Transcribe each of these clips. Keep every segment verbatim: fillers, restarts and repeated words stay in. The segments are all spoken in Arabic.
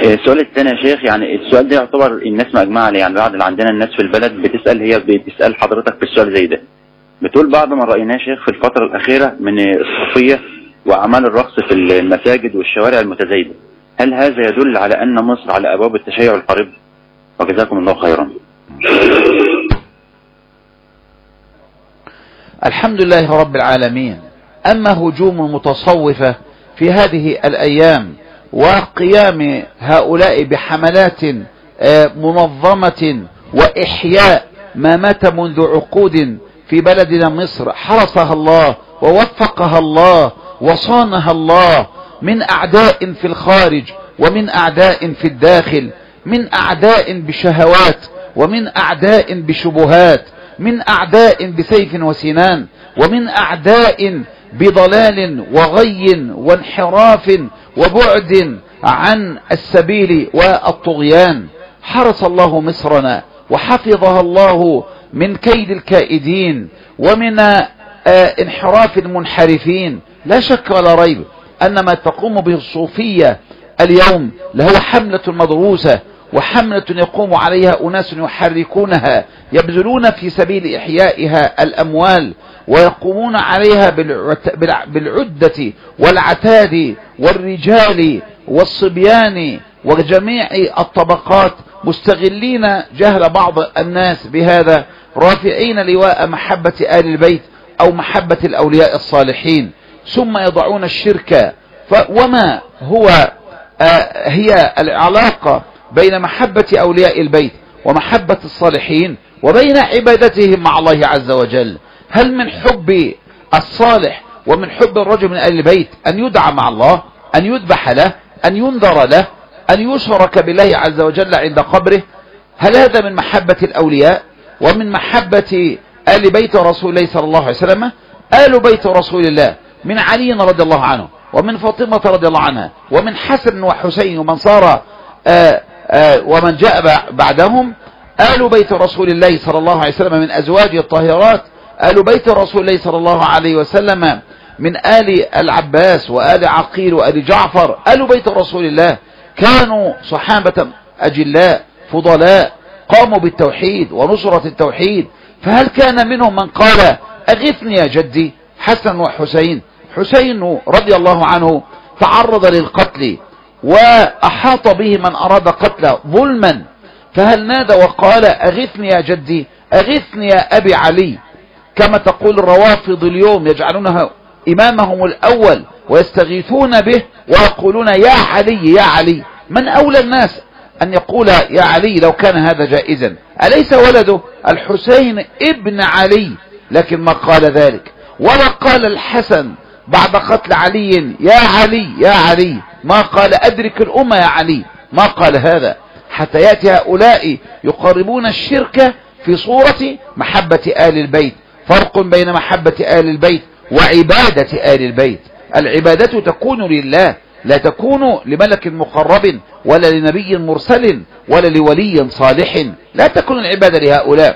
السؤال الثاني يا شيخ، يعني السؤال ده يعتبر الناس مجمعة عليه، يعني بعض اللي عندنا الناس في البلد بتسأل، هي بتسأل حضرتك في السؤال زي ده، بتقول بعض ما رأيناه يا شيخ في الفترة الأخيرة من الصوفية وأعمال الرقص في المساجد والشوارع المتزايدة، هل هذا يدل على أن مصر على أبواب التشيع القريب؟ وجزاكم الله خيرا. الحمد لله رب العالمين. أما هجوم المتصوفة في هذه الأيام وقيام هؤلاء بحملات منظمة وإحياء ما مات منذ عقود في بلدنا مصر، حرسها الله ووفقها الله وصانها الله من أعداء في الخارج ومن أعداء في الداخل، من أعداء بشهوات ومن أعداء بشبهات، من أعداء بسيف وسنان، ومن أعداء بضلال وغي وانحراف وبعد عن السبيل والطغيان. حرس الله مصرنا وحفظها الله من كيد الكائدين ومن آه انحراف المنحرفين. لا شك ولا ريب أن ما تقوم به الصوفية اليوم لهو حملة مدروسة وحملة يقوم عليها أناس يحركونها يبذلون في سبيل إحيائها الأموال، ويقومون عليها بالعدة والعتاد والرجال والصبيان وجميع الطبقات، مستغلين جهل بعض الناس بهذا، رافعين لواء محبة آل البيت أو محبة الأولياء الصالحين، ثم يضعون الشرك. وما هو آه هي العلاقة بين محبة أولياء البيت ومحبة الصالحين وبين عبادتهم مع الله عز وجل؟ هل من حب الصالح ومن حب الرجل من آل البيت أن يدعى مع الله، أن يذبح له، أن ينذر له، أن يشرك بالله عز وجل عند قبره؟ هل هذا من محبة الأولياء ومن محبة آل بيت رسول الله صلى الله عليه وسلم؟ آل بيت رسول الله من علي رضي الله عنه ومن فاطمة رضي الله عنها ومن حسن وحسين ومن صار آآ آآ ومن جاء بعدهم، آل بيت رسول الله صلى الله عليه وسلم من أزواجه الطاهرات، آل بيت رسول الله صلى الله عليه وسلم من آل العباس وآل عقيل وآل جعفر. آل بيت رسول الله كانوا صحابة أجلاء فضلاء قاموا بالتوحيد ونصرة التوحيد. فهل كان منهم من قال أغثني يا جدي؟ حسن وحسين، حسين رضي الله عنه تعرض للقتل وأحاط به من أراد قتله ظلما، فهل نادى وقال أغثني يا جدي، أغثني يا أبي علي؟ كما تقول الروافض اليوم يجعلونها إمامهم الأول ويستغيثون به ويقولون يا علي يا علي. من أولى الناس أن يقول يا علي لو كان هذا جائزا؟ أليس ولده الحسين ابن علي؟ لكن ما قال ذلك، ولا قال الحسن بعد قتل علي يا علي يا علي، ما قال أدرك الأمة يا علي، ما قال هذا. حتى يأتي هؤلاء يقربون الشرك في صورة محبة آل البيت. فرق بين محبة آل البيت وعبادة آل البيت. العبادة تكون لله، لا تكون لملك مقرب ولا لنبي مرسل ولا لولي صالح، لا تكون العبادة لهؤلاء.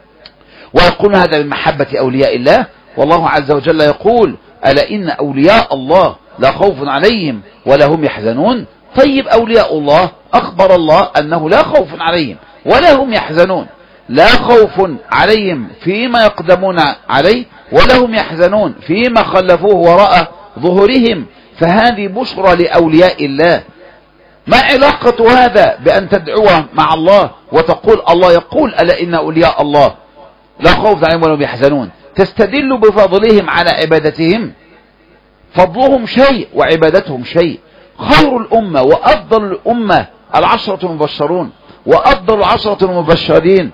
ويقول هذا من محبة أولياء الله، والله عز وجل يقول ألا إن أولياء الله لا خوف عليهم ولا هم يحزنون. طيب أولياء الله أخبر الله أنه لا خوف عليهم ولا هم يحزنون، لا خوف عليهم فيما يقدمون عليه ولا هم يحزنون فيما خلفوه وراء ظهورهم. فهذه بشرى لأولياء الله. ما علاقة هذا بأن تدعوه مع الله وتقول الله يقول ألا إن أولياء الله لا خوف عليهم ولا هم يحزنون؟ تستدل بفضلهم على عبادتهم. فضلهم شيء وعبادتهم شيء. خير الأمة وأفضل الأمة العشرة المبشرون، وأفضل العشرة المبشرين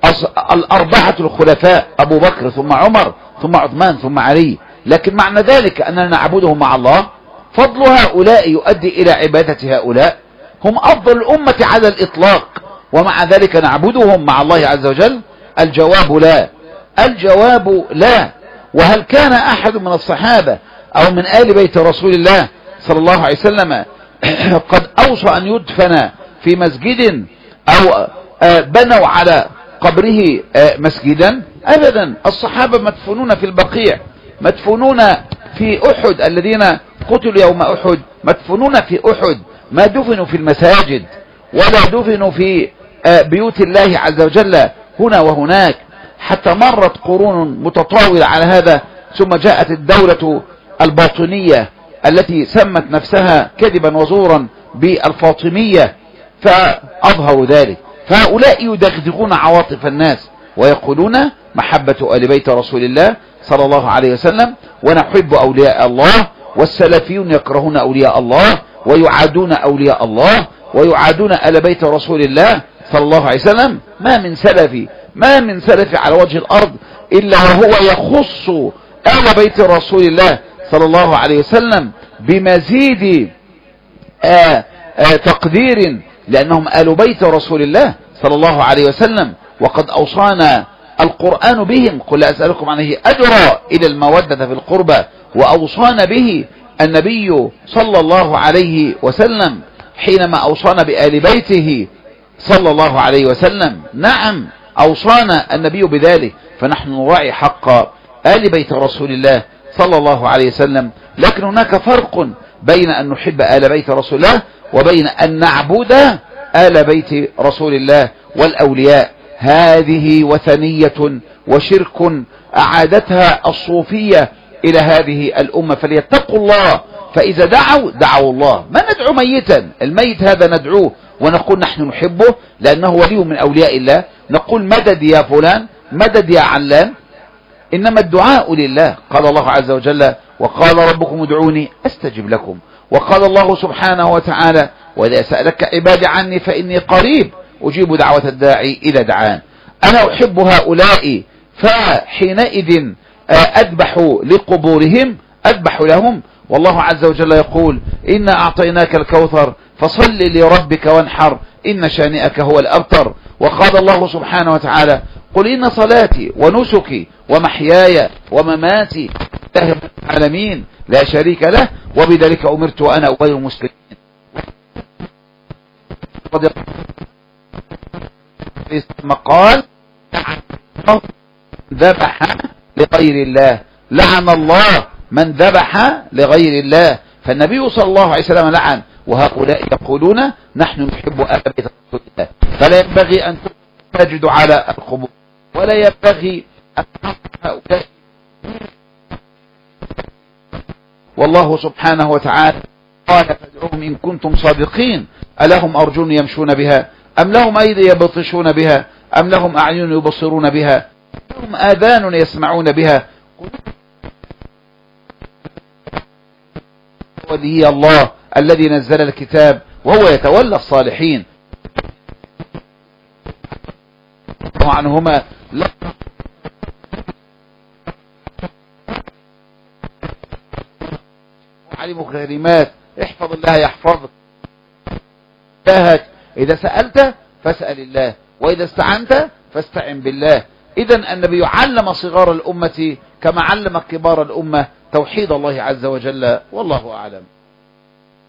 الأربعة الخلفاء أبو بكر ثم عمر ثم عثمان ثم علي. لكن معنى ذلك أننا نعبدهم مع الله؟ فضل هؤلاء يؤدي إلى عبادة هؤلاء؟ هم أفضل الأمة على الإطلاق ومع ذلك نعبدهم مع الله عز وجل؟ الجواب لا، الجواب لا. وهل كان أحد من الصحابة أو من آل بيت رسول الله صلى الله عليه وسلم قد أوصى أن يدفن في مسجد أو بنوا على قبره مسجدا؟ أبدا. الصحابة مدفونون في البقيع، مدفونون في أحد، الذين قتلوا يوم أحد مدفونون في أحد، ما دفنوا في المساجد ولا دفنوا في بيوت الله عز وجل هنا وهناك، حتى مرت قرون متطاولة على هذا، ثم جاءت الدولة الباطنية التي سمت نفسها كذبا وزورا بالفاطمية فأظهروا ذلك. فهؤلاء يدغدغون عواطف الناس ويقولون محبة آل بيت رسول الله صلى الله عليه وسلم، ونحب أولياء الله، والسلفيون يكرهون أولياء الله ويعادون أولياء الله ويعادون آل بيت رسول الله صلى الله عليه وسلم. ما من سلفي ما من سلفي على وجه الأرض إلا وهو يخص آل بيت رسول الله صلى الله عليه وسلم بمزيد آآ آآ تقدير، لأنهم آل بيت رسول الله صلى الله عليه وسلم، وقد أوصانا القرآن بهم، قل لا أسألكم عليه أجرا إلى المودة في القربى، وأوصانا به النبي صلى الله عليه وسلم حينما أوصانا بآل بيته صلى الله عليه وسلم. نعم أوصانا النبي بذلك، فنحن نراعي حق آل بيت رسول الله صلى الله عليه وسلم. لكن هناك فرق بين أن نحب آل بيت رسول الله وبين أن نعبد آل بيت رسول الله والأولياء. هذه وثنية وشرك أعادتها الصوفية إلى هذه الأمة، فليتقوا الله، فإذا دعوا دعوا الله. ما ندعو ميتا، الميت هذا ندعوه ونقول نحن نحبه لأنه ولي من أولياء الله، نقول مدد يا فلان، مدد يا علان، إنما الدعاء لله. قال الله عز وجل وقال ربكم ادعوني أستجب لكم، وقال الله سبحانه وتعالى وإذا سألك عبادي عني فإني قريب أجيب دعوة الداعي إذا دعان. أنا أحب هؤلاء، فحينئذ أذبح لقبورهم، أذبح لهم. والله عز وجل يقول إنا أعطيناك الكوثر فصل لربك وانحر إن شانئك هو الأبتر. وقال الله سبحانه وتعالى قل إن صلاتي ونسكي ومحياي ومماتي لله رب العالمين لا شريك له وبذلك أمرت وأنا أول المسلمين. قال ذبح لغير الله، لعن الله من ذبح لغير الله. فالنبي صلى الله عليه وسلم لعن، وهؤلاء يقولون نحن نحب آل بيت رسول الله. فلا ينبغي أن تجد على القبور، ولا ينبغي أن هؤلاء. والله سبحانه وتعالى قال فادعوهم إن كنتم صادقين ألهم أرجل يمشون بها أم لهم أيدي يبطشون بها أم لهم أعين يبصرون بها أم لهم آذان يسمعون بها. ولي الله الذي نزل الكتاب وهو يتولى الصالحين عنهما. علم كلمات احفظ الله يحفظك. إذا سألت فاسأل الله، وإذا استعنت فاستعن بالله. إذن النبي علم صغار الأمة كما علم كبار الأمة توحيد الله عز وجل، والله أعلم.